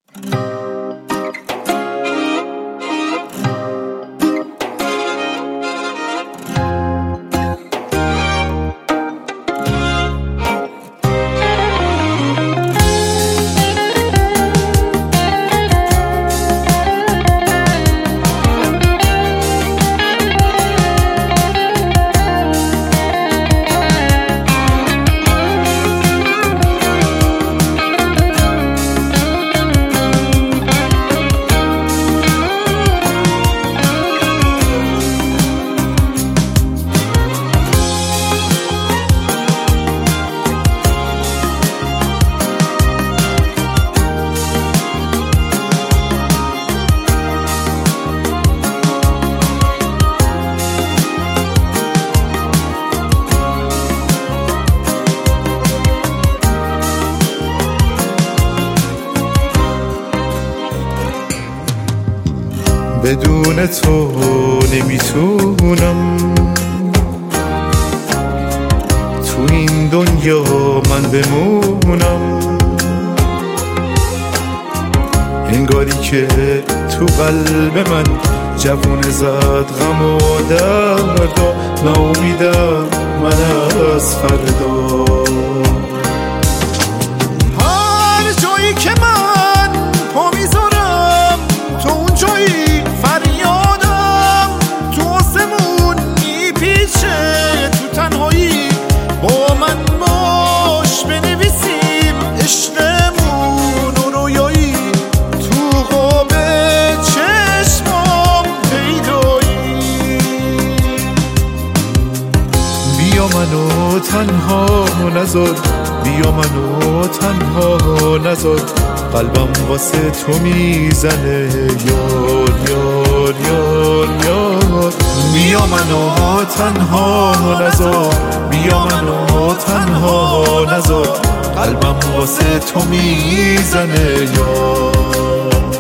بدون تو نمیتونم تو این دنیا من بمونم، انگاری که تو قلب من جوون زد غم و درد و ناامیدم من از فردا. هر جایی که من پا میذارم تو اون جایی فریادم، تو آسمون میپیچه تو تنهایی، با من باش بنویسیم عشقمون و رویایی، تو قاب چشمام پیدایی. بیا منو تنها نذار، بیا منو تنها نذار، قلبم واسه تو میزنه یار یار یار یار. بیا منو تنها نذار، بیا منو تنها نذار، قلبم واسه تو میزنه یار.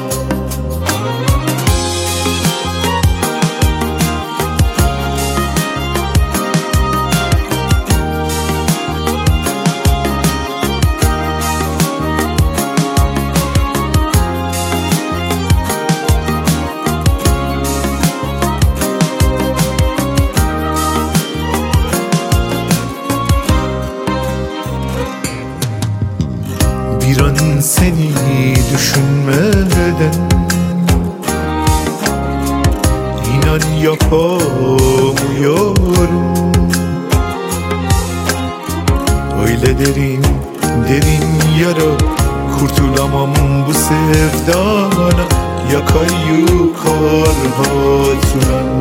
Biran seni düşünmeden İnan yapamıyorum. Öyle derin derin yara, kurtulamam bu sevdana, yakay yukar hatıran.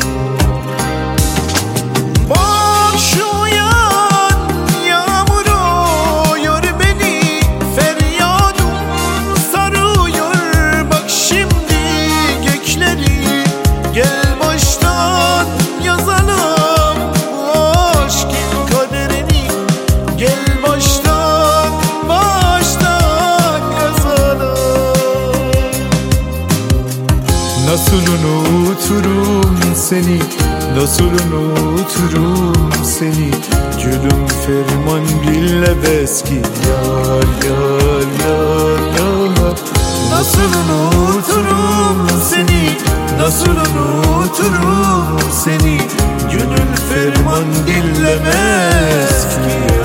Gel baştan yazalım bu aşkın kaderini, gel baştan yazalım. Nasıl unuturum seni, nasıl unuturum seni, gülüm ferman bile beski yar yar yar yar. Nasıl unuturum seni, nasıl unuturum seni, gönül ferman dinlemez ki.